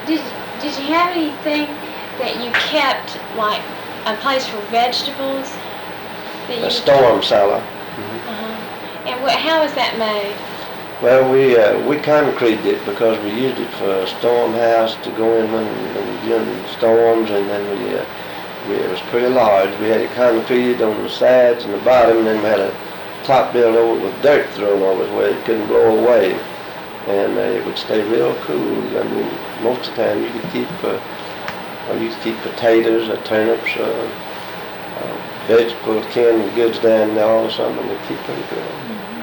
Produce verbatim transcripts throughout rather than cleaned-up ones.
Did Did you have anything that you kept, like a place for vegetables? That A storm cellar. Mm-hmm. Uh-huh. And what, how was that made? Well, we uh, we concreted it because we used it for a storm house to go in when, when during storms, and then we, uh, we it was pretty large. We had it concreted on the sides and the bottom, and then we had a top built over with dirt thrown over it where it couldn't blow away, and uh, it would stay real cool. I mean, most of the time you could keep uh, or you could keep potatoes or turnips or uh, vegetables, canned goods down there or something. They'd keep pretty good. Mm-hmm.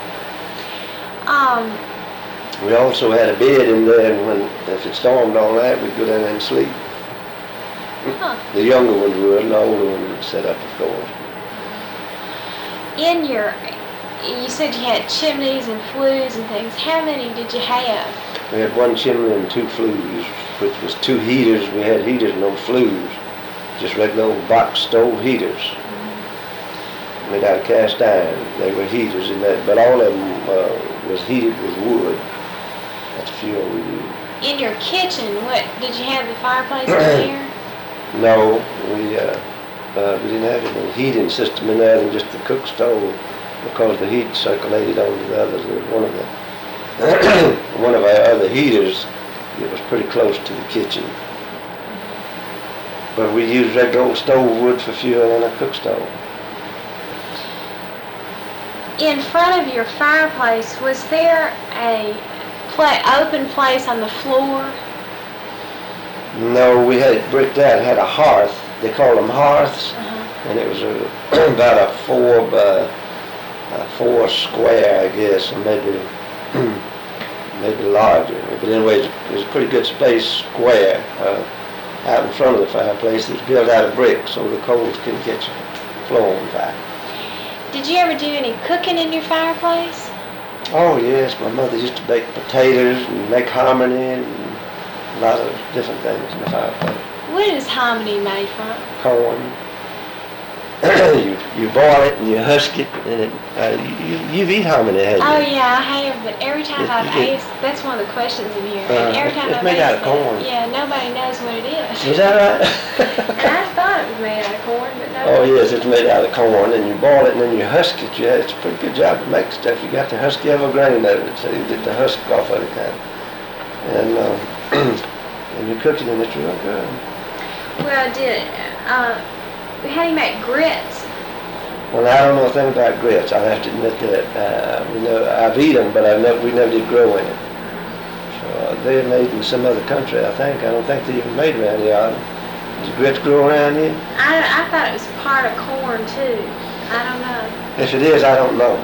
Um. We also had a bed in there, and when if it stormed all night, we'd go down there and sleep. Huh. The younger ones would, and the older ones would set up, of course. In your, you said you had chimneys and flues and things. How many did you have? We had one chimney and two flues, which was two heaters. We had heaters, no flues, just regular old box stove heaters. Mm-hmm. Made out of cast iron. They were heaters in that, but all of them uh, was heated with wood. That's fuel we used. In your kitchen, what did you have the fireplace in there? No, we uh, uh, we didn't have any heating system in there than just the cook stove, because the heat circulated onto the others. One of the one of our other heaters, it was pretty close to the kitchen, but we used regular old stove wood for fuel and a cook stove. In front of your fireplace, was there a pla- open place on the floor? No, we had it bricked out. It had a hearth. They call them hearths, uh-huh. and it was a, about a four by a four square, I guess, or maybe maybe larger. But anyways, it was a pretty good space, square, uh, out in front of the fireplace. It was built out of brick, so the coals couldn't catch a floor on fire. Did you ever do any cooking in your fireplace? Oh yes, my mother used to bake potatoes and make hominy and a lot of different things in the fireplace. What is hominy made from? Corn. you you boil it and you husk it, and it, uh, you, you've eaten hominy, haven't you? Oh yeah, I have, but every time It- I've it- asked, that's one of the questions in here. Uh, and every time it's I've made out asked of that, corn. yeah, nobody knows what it is. Is that right? And I thought it was made out of corn, but no. Oh yes, it's made out of corn, and you boil it and then you husk it. Yeah, it's a pretty good job to make stuff. You got to husk every grain of it, so you get the husk off of it, kind of. And uh, and you cook it, and it's real good. Well, did uh, how do you make grits? Well, I don't know a thing about grits. I have to admit that. Uh, we know I've eaten them, but I never we never did grow in it. So uh, they're made in some other country, I think. I don't think they even made around here. Does grits grow around here? I, I thought it was part of corn too. I don't know. If it is, I don't know.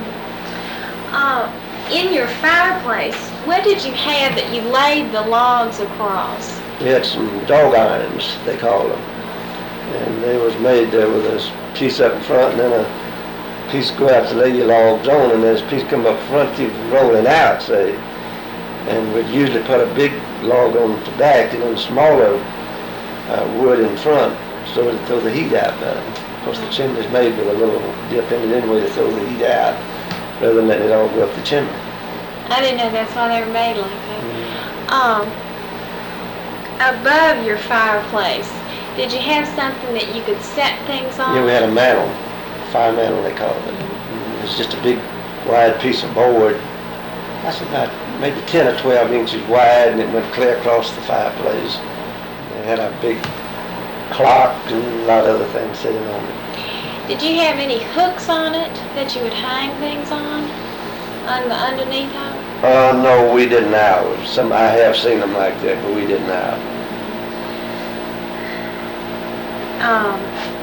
Uh, in your fireplace, what did you have that you laid the logs across? We had some dog irons, they call them, and they was made there with a piece up in front and then a piece go out to lay your logs on, and then this piece come up front, keep rolling out, say. And we'd usually put a big log on the back and then smaller uh, wood in front, so it'd throw the heat out better. Of course, the chimney's made with a little dip in it anyway to throw the heat out, rather than letting it all go up the chimney. I didn't know that's why they were made like that. Mm-hmm. Um, above your fireplace, did you have something that you could set things on? Yeah, we had a mantle, fire mantle they called it. It was just a big wide piece of board. That's about maybe ten or twelve inches wide, and it went clear across the fireplace. It had a big clock and a lot of other things sitting on it. Did you have any hooks on it that you would hang things on, on the underneath of it? Uh, no, we didn't now. Some I have seen them like that, but we didn't now. Um,